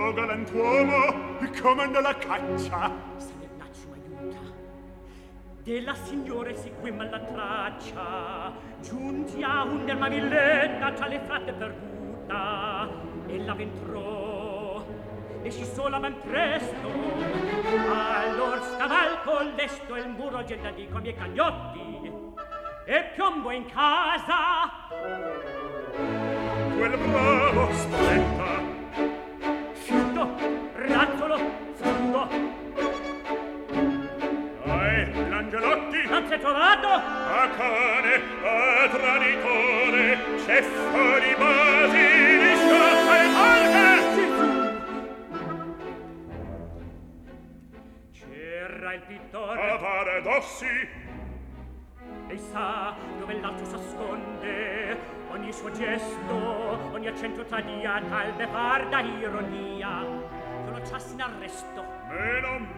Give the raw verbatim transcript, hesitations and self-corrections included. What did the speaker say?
Oh galantuomo, comanda la caccia. Se Vernaccio m'aiuta, della signore seguimmo alla traccia, giunti a un'erma villetta tra le fratte perduta, e la ventrò, e si sola man presto, allor scavalco lesto il muro gelati con i miei cagnotti, e piombo in casa. Quel bravo stretta, fiuto, razzolo, fungo. Dai, l'Angelotti! Non si è trovato? A cane, a traditore, ceffo di basilisco e malche! C'era il pittore. A paradossi! Lei sa dove l'altro s'asconde, ogni suo gesto, ogni accento tradia tal bevarda ironia. Che lo ciassi in arresto. Meno